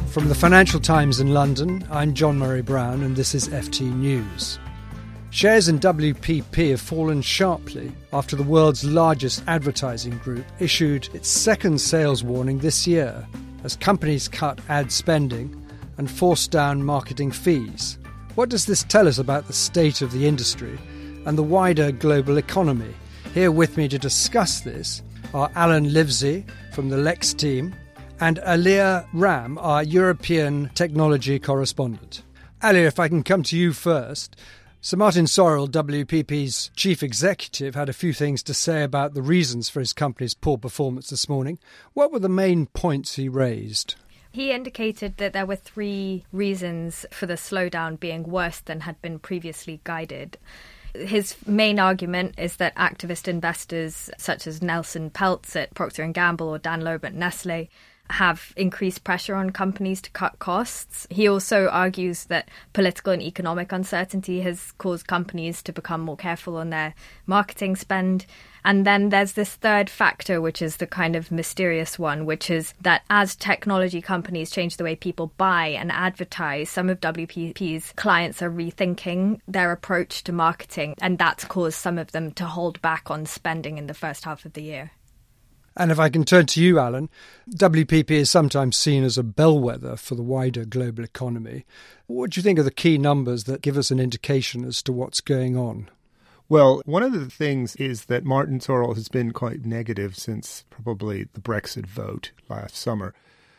From the Financial Times in London, I'm John Murray Brown and this is FT News. Shares in WPP have fallen sharply after the world's largest advertising group issued its second sales warning this year as companies cut ad spending and forced down marketing fees. What does this tell us about the state of the industry and the wider global economy? Here with me to discuss this are Alan Livesey from the Lex team and Alia Ram, our European technology correspondent. Alia, if I can come to you first. Sir Martin Sorrell, WPP's chief executive, had a few things to say about the reasons for his company's poor performance this morning. What were the main points he raised? He indicated that there were three reasons for the slowdown being worse than had been previously guided. His main argument is that activist investors such as Nelson Peltz at Procter & Gamble or Dan Loeb at Nestle have increased pressure on companies to cut costs. He also argues that political and economic uncertainty has caused companies to become more careful on their marketing spend. And then there's this third factor, which is the kind of mysterious one, which is that as technology companies change the way people buy and advertise, some of WPP's clients are rethinking their approach to marketing, and that's caused some of them to hold back on spending in the first half of the year. And if I can turn to you, Alan, WPP is sometimes seen as a bellwether for the wider global economy. What do you think are the key numbers that give us an indication as to what's going on? Well, one of the things is that Martin Sorrell has been quite negative since probably the Brexit vote last summer.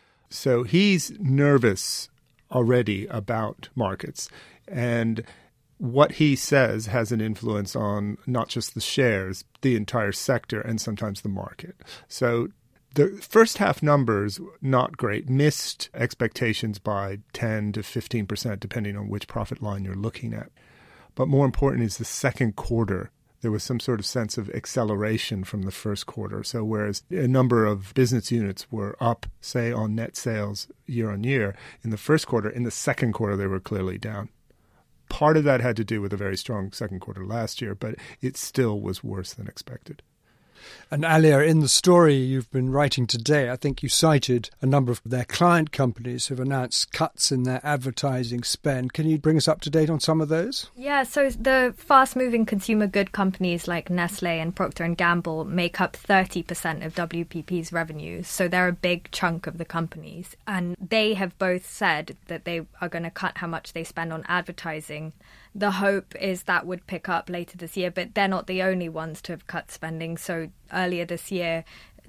So he's nervous already about markets. And what he says has an influence on not just the shares, the entire sector, and sometimes the market. So the first half numbers, not great, missed expectations by 10 to 15%, depending on which profit line you're looking at. But more important is the second quarter. There was some sort of sense of acceleration from the first quarter. So whereas a number of business units were up, say, on net sales year on year, in the first quarter, in the second quarter, they were clearly down. Part of that had to do with a very strong second quarter last year, but it still was worse than expected. And Alia, in the story you've been writing today, I think you cited a number of their client companies who've announced cuts in their advertising spend. Can you bring us up to date on some of those? Yeah, so the fast-moving consumer good companies like Nestle and Procter & Gamble make up 30% of WPP's revenues, so they're a big chunk of the companies. And they have both said that they are going to cut how much they spend on advertising. The hope is that would pick up later this year, but they're not the only ones to have cut spending. So earlier this year,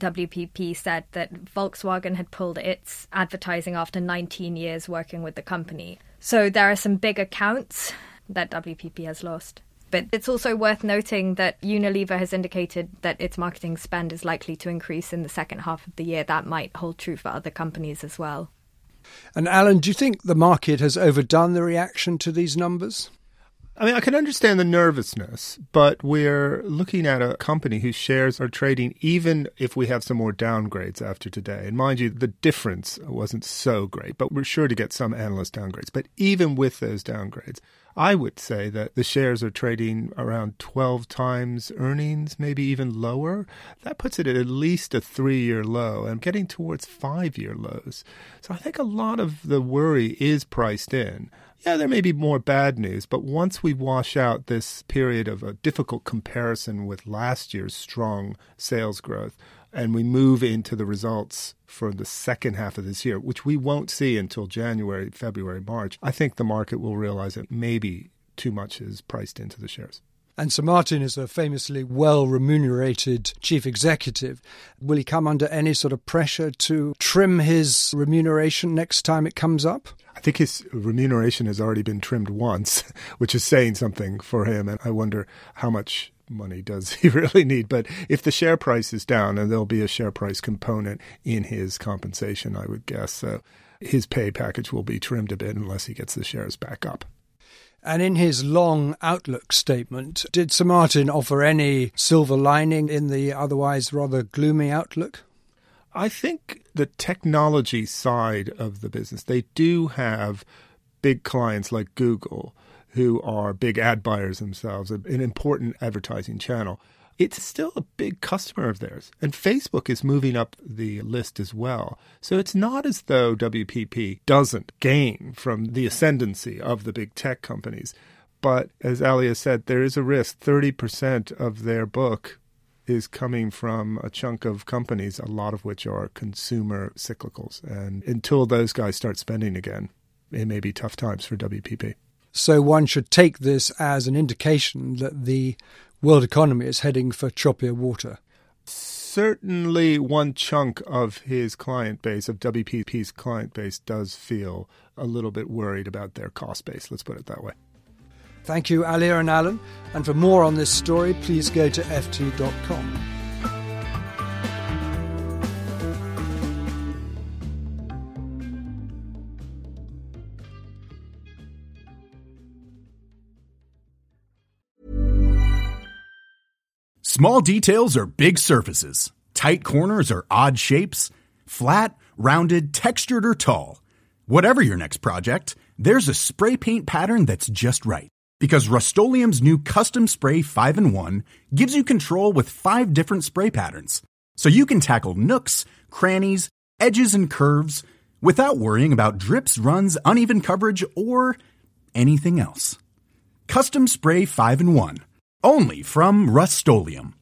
WPP said that Volkswagen had pulled its advertising after 19 years working with the company. So there are some big accounts that WPP has lost. But it's also worth noting that Unilever has indicated that its marketing spend is likely to increase in the second half of the year. That might hold true for other companies as well. And Alan, do you think the market has overdone the reaction to these numbers? I mean, I can understand the nervousness, but we're looking at a company whose shares are trading even if we have some more downgrades after today. And mind you, the difference wasn't so great, but we're sure to get some analyst downgrades. But even with those downgrades, I would say that the shares are trading around 12 times earnings, maybe even lower. That puts it at least a 3-year low and getting towards 5-year lows. So I think a lot of the worry is priced in. Yeah, there may be more bad news, but once we wash out this period of a difficult comparison with last year's strong sales growth, and we move into the results for the second half of this year, which we won't see until January, February, March, I think the market will realize that maybe too much is priced into the shares. And Sir Martin is a famously well-remunerated chief executive. Will he come under any sort of pressure to trim his remuneration next time it comes up? I think his remuneration has already been trimmed once, which is saying something for him. And I wonder how much money does he really need. But if the share price is down, and there'll be a share price component in his compensation, I would guess. So his pay package will be trimmed a bit unless he gets the shares back up. And in his long outlook statement, did Sir Martin offer any silver lining in the otherwise rather gloomy outlook? I think the technology side of the business, they do have big clients like Google who are big ad buyers themselves, an important advertising channel. it's still a big customer of theirs. And Facebook is moving up the list as well. So it's not as though WPP doesn't gain from the ascendancy of the big tech companies. But as Alia said, there is a risk. 30% of their book is coming from a chunk of companies, a lot of which are consumer cyclicals. And until those guys start spending again, it may be tough times for WPP. So one should take this as an indication that the world economy is heading for choppier water. Certainly one chunk of his client base, of WPP's client base, does feel a little bit worried about their cost base. Let's put it that way. Thank you, Alia and Alan. And for more on this story, please go to ft.com. Small details are big surfaces. Tight corners are odd shapes. Flat, rounded, textured, or tall. Whatever your next project, there's a spray paint pattern that's just right. Because Rust-Oleum's new Custom Spray 5-in-1 gives you control with 5 different spray patterns. So you can tackle nooks, crannies, edges, and curves without worrying about drips, runs, uneven coverage, or anything else. Custom Spray 5-in-1. Only from Rust-Oleum.